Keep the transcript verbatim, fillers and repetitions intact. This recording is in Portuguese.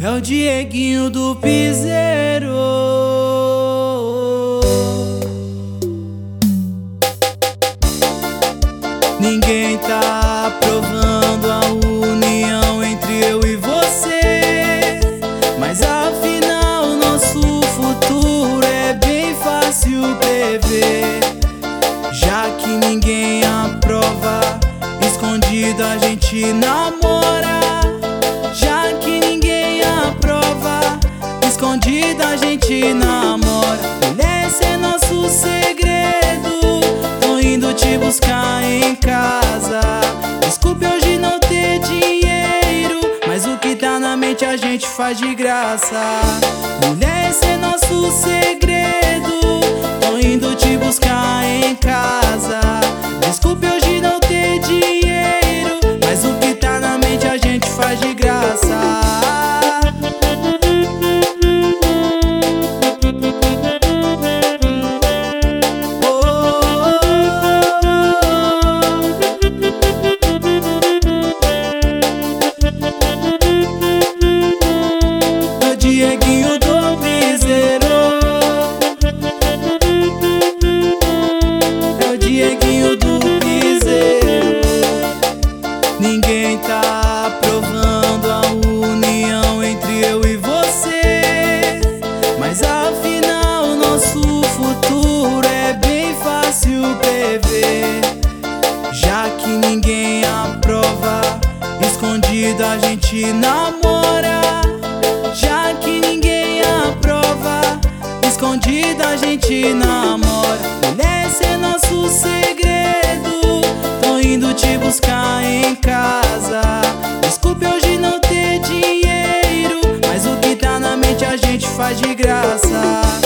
É o Dieguinho do Piseiro. Ninguém tá provando a união entre eu e você, mas afinal nosso futuro é bem fácil prever. Já que ninguém aprova, escondido a gente namora. Já que ninguém aprova, escondido a gente namora. Mulher, esse é nosso segredo, tô indo te buscar em casa. Desculpe hoje não ter dinheiro, mas o que tá na mente a gente faz de graça. Mulher, esse é nosso segredo, tô indo te buscar em casa. Desculpe hoje não ter dinheiro, mas o que tá na mente a gente faz de graça. Dieguinho do Piseiro, é o Dieguinho do Piseiro. Ninguém tá provando a união entre eu e você, mas afinal nosso futuro é bem fácil prever. Já que ninguém aprova, escondido a gente namora. Já que ninguém aprova, escondido a gente namora. Mulher, esse é nosso segredo, tô indo te buscar em casa. Desculpe hoje não ter dinheiro, mas o que tá na mente a gente faz de graça.